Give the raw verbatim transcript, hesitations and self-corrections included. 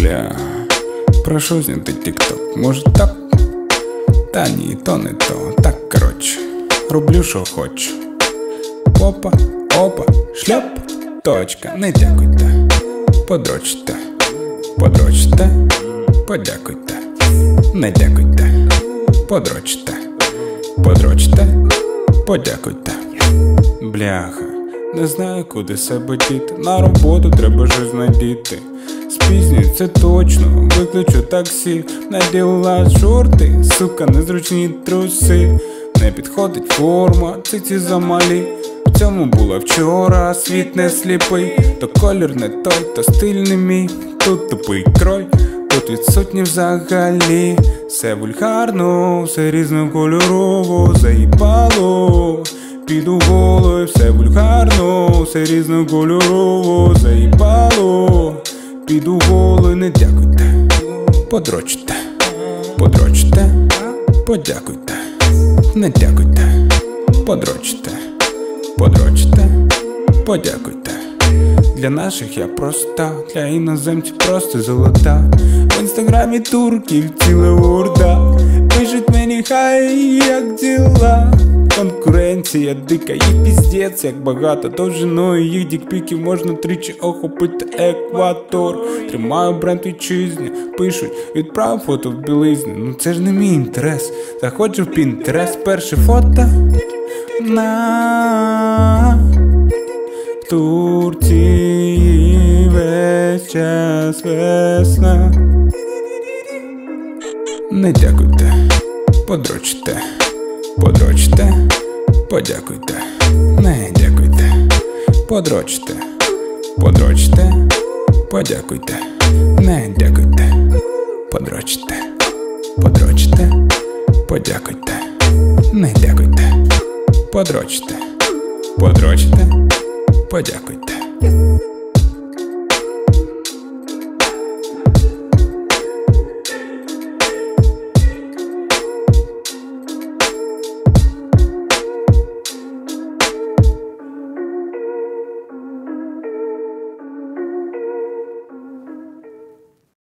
Бля, прошу зняти тік-ток, може так? Та ні, то не то, так коротше, роблю що хочу. Опа, опа, шльоп, точка, не дякуйте, подрочте, подрочте, подякуйте, не дякуйте, подрочте, подрочте, подякуйте. Бляха, не знаю куди себе діти, на роботу треба щось надіти. Спізнюсь, це точно, викличу таксі, наділа шорти, сука, незручні труси. Не підходить форма, циці замалі. В цьому була вчора, світ не сліпий. То колір не той, то стиль не мій. Тут тупий крой, тут відсутні взагалі. Все вульгарно, все різнокольорово, заїбало. Піду голою, все вульгарно, все різнокольорово, заїбало. Піду голою, не дякуйте, подрочте, подрочте, подякуйте, не дякуйте, подрочте, подрочте, подякуйте. Для наших я проста, для іноземців просто золота. В інстаграмі турків ціла орда, пишуть мені хай, як діла. Конкуренція дика, їх піздець, як багато. Довжиною їх дікпіків можна тричі охопити екватор. Тримаю бренд вітчизні, пишуть, відправ фото в білизні. Ну це ж не мій інтерес. Заходжу в Пінтерест, перше фото на Турції весь час весна. Не дякуйте, подрочте, подрочте, подякуйте, не дякуйте, подрочте, подрочте, подякуйте, не дякуйте, подрочте, подрочте, подякуйте, не дякуйте, подрочте, подрочте, подякуйте.